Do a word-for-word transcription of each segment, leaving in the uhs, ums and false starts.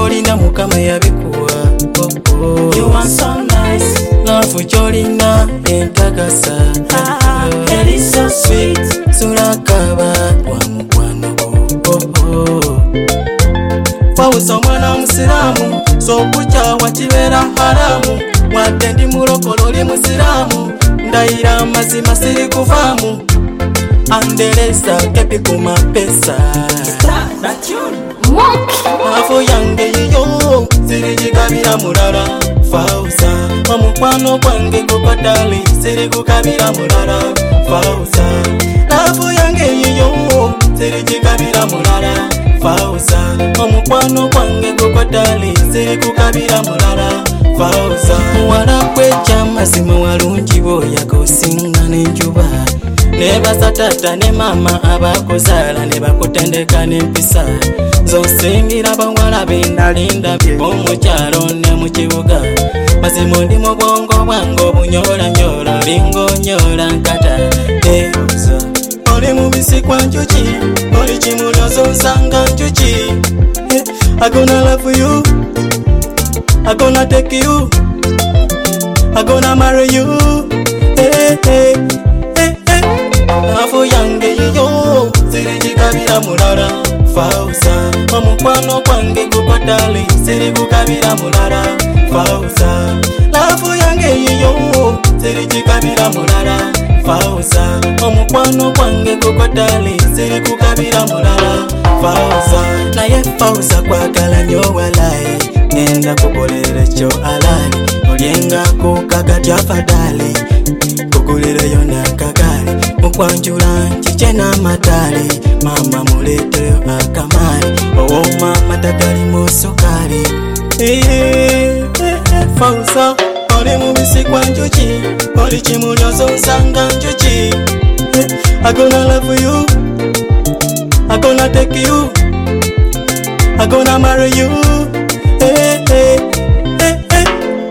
byolina mukama yabikuwa. Oh, oh. You are so nice. Love jolina entagasa. Ah, it is so sweet. Surakaba wa mukwano gwo. Oh, oh. Wawusa omwana musiramu, so kukyawa kibeera haramu. Wadde ndi mulokole oli musiramu, ndayira amazima siri kuvaamu. Andereza kepi ku mapesa. Start that tune. Love yange yiyo sirigigabira mulala. Fauza omukwano gwange gukodali sirigugabira mulala. Fauza love yange yiyo sirigigabira mulala. Fauza omukwano gwange gukodali sirigugabira mulala. Fauza muwala kwecha mazima walungi boyaga osinga n'enjuba. Nebaza tata ne mama abakuzaala ne bakutendeka n'empisa. Zosingira bawala bendalinda omukyalo ne mu kibuga. Mazima ndi mu bwongo bwange obunyola nyola bingonyola nkata. Ebuuza oli mubisi kwa njuki, oli kimulyozo nsanga njuki. I gonna love you, I gonna take you, I gonna marry you. Hey, hey, hey, hey. Love yange yiyo sirigigabira mulala. Fauza omukwano gwange gukodali sirigugabira mulala. Fauza love yange yiyo sirigigabira mulala. Fauza omukwano gwange gukodali sirigugabira mulala. Fauza naye Fauza kwagala nnyo walayi, ngenda kugulira ekyo alayi. Olyengako kakati afadali, kugulireyo n'akagali. Mukwanjula nkikye n'amatali, mama muleeteyo akamali. Owo mama tagalimu sukali. Fauza oli mubisi kwa njuki, oli kimulyozo nsanga njuki. I gonna love you, I gonna take you, I gonna marry you. Hey, hey, hey, hey.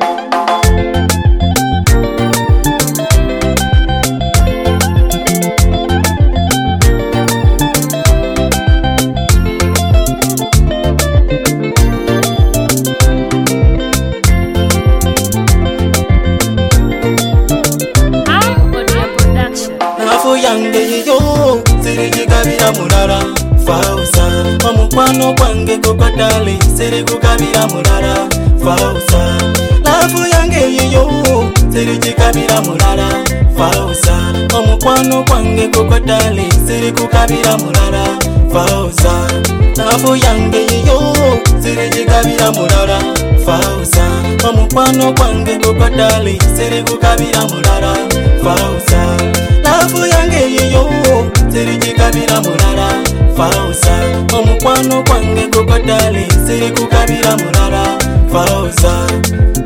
Love yange yiyo sirigigabira mulala. Fauza omukwano gwange gukodali sirigugabira mulala. Fauza love yange yiyo sirigigabira mulala. Fauza omukwano gwange gukodali sirigugabira mulala. Fauza love yange yiyo sirigigabira mulala. Fauza omukwano gwange gukodali sirigugabira mulala. Fauza love yange yiyo sirigigabira mulala. Fauza omukwano gwange gukodali sirigugabira mulala. Fauza